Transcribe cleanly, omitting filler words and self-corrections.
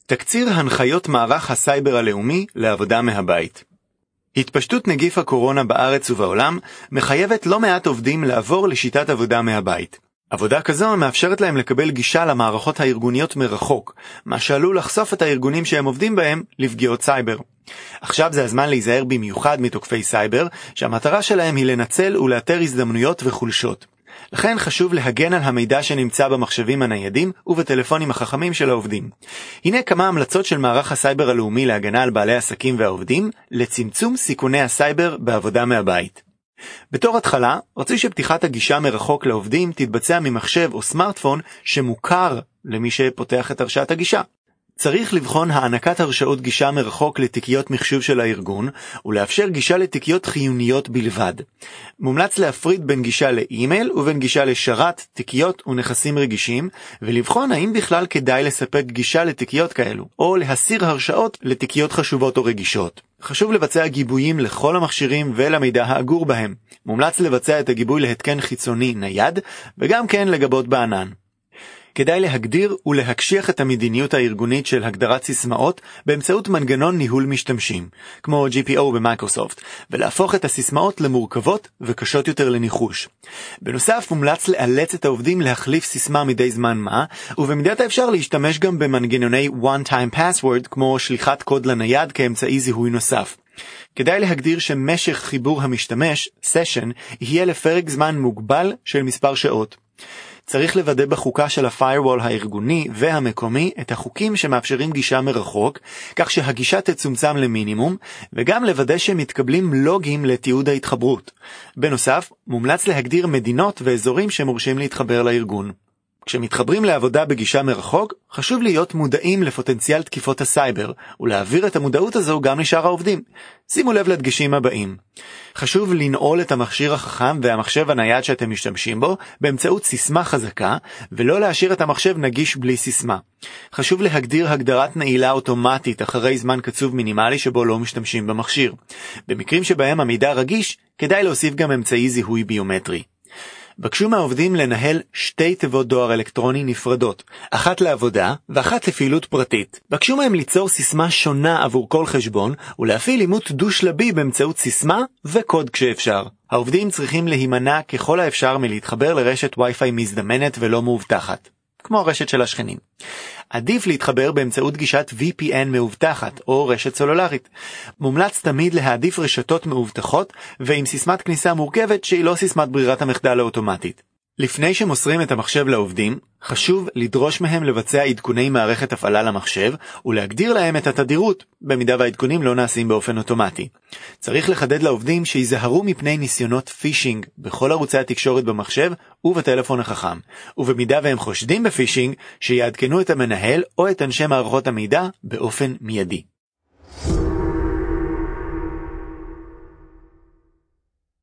תקציר הנחיות מערך הסייבר הלאומי לעבודה מהבית. התפשטות נגיף הקורונה בארץ ובעולם מחייבת לא מעט עובדים לעבור לשיטת עבודה מהבית. עבודה כזו מאפשרת להם לקבל גישה למערכות הארגוניות מרחוק, מה שעלול לחשוף את הארגונים שהם עובדים בהם לפגיעות סייבר. עכשיו זה הזמן להיזהר במיוחד מתוקפי סייבר, שהמטרה שלהם היא לנצל ולאתר הזדמנויות וחולשות. לכן חשוב להגן על המידע שנמצא במחשבים הניידים ובטלפונים החכמים של העובדים. הנה כמה המלצות של מערך הסייבר הלאומי להגנה על בעלי עסקים והעובדים לצמצום סיכוני הסייבר בעבודה מהבית. בתור התחלה, רצוי שפתיחת הגישה מרחוק לעובדים תתבצע ממחשב או סמארטפון שמוכר למי שפותח את הרשאת הגישה. צריך לבחון הענקת הרשאות גישה מרחוק לתיקיות מחשוב של הארגון, ולאפשר גישה לתיקיות חיוניות בלבד. מומלץ להפריד בין גישה לאימייל ובין גישה לשרת, תיקיות ונכסים רגישים, ולבחון האם בכלל כדאי לספק גישה לתיקיות כאלו, או להסיר הרשאות לתיקיות חשובות או רגישות. חשוב לבצע גיבויים לכל המכשירים ולמידע האגור בהם. מומלץ לבצע את הגיבוי להתקן חיצוני נייד, וגם כן לגבות בענן. כדאי להגדיר ולהקשיח את המדיניות הארגונית של הגדרת סיסמאות באמצעות מנגנון ניהול משתמשים, כמו GPO במייקרוסופט, ולהפוך את הסיסמאות למורכבות וקשות יותר לניחוש. בנוסף, מומלץ לאלץ את העובדים להחליף סיסמה מדי זמן מה, ובמידת האפשר להשתמש גם במנגנוני one-time password, כמו שליחת קוד לנייד כאמצעי זיהוי נוסף. כדאי להגדיר שמשך חיבור המשתמש, session, יהיה לפרק זמן מוגבל של מספר שעות. צריך לוודא בחוקה של ה-firewall הארגוני והמקומי את החוקים שמאפשרים גישה מרחוק, כך שהגישה תצומצם למינימום, וגם לוודא שמתקבלים לוגים לתיעוד ההתחברות. בנוסף, מומלץ להגדיר מדינות ואזורים שמורשים להתחבר לארגון. כשמתחברים לעבודה בגישה מרחוק, חשוב להיות מודעים לפוטנציאל תקיפות הסייבר, ולהעביר את המודעות הזו גם לשאר העובדים. שימו לב לדגשים הבאים. חשוב לנעול את המכשיר החכם והמחשב הנייד שאתם משתמשים בו באמצעות סיסמה חזקה, ולא להשאיר את המחשב נגיש בלי סיסמה. חשוב להגדיר הגדרת נעילה אוטומטית אחרי זמן קצוב מינימלי שבו לא משתמשים במכשיר. במקרים שבהם המידע רגיש, כדאי להוסיף גם אמצעי זיהוי ביומטרי. בקשו מהעובדים לנהל 2 תיבות דואר אלקטרוני נפרדות, אחת לעבודה ואחת לפעילות פרטית. בקשו מהם ליצור סיסמה שונה עבור כל חשבון, ולהפעיל אימות דו-שלבי באמצעות סיסמה וקוד כשאפשר. העובדים צריכים להימנע ככל האפשר מלהתחבר לרשת וי-פיי מזדמנת ולא מאובטחת, כמו הרשת של השכנים. עדיף להתחבר באמצעות גישת VPN מאובטחת או רשת סלולרית. מומלץ תמיד להעדיף רשתות מאובטחות ועם סיסמת כניסה מורכבת שהיא לא סיסמת ברירת המחדל האוטומטית. לפני שמוסרים את המחשב לעובדים, חשוב לדרוש מהם לבצע עדכוני מערכת הפעלה למחשב ולהגדיר להם את התדירות, במידה והעדכונים לא נעשים באופן אוטומטי. צריך לחדד לעובדים שיזהרו מפני ניסיונות פישינג בכל ערוצי התקשורת במחשב ובטלפון החכם, ובמידה והם חושדים בפישינג, שיעדכנו את המנהל או את אנשי מערכות המידע באופן מיידי.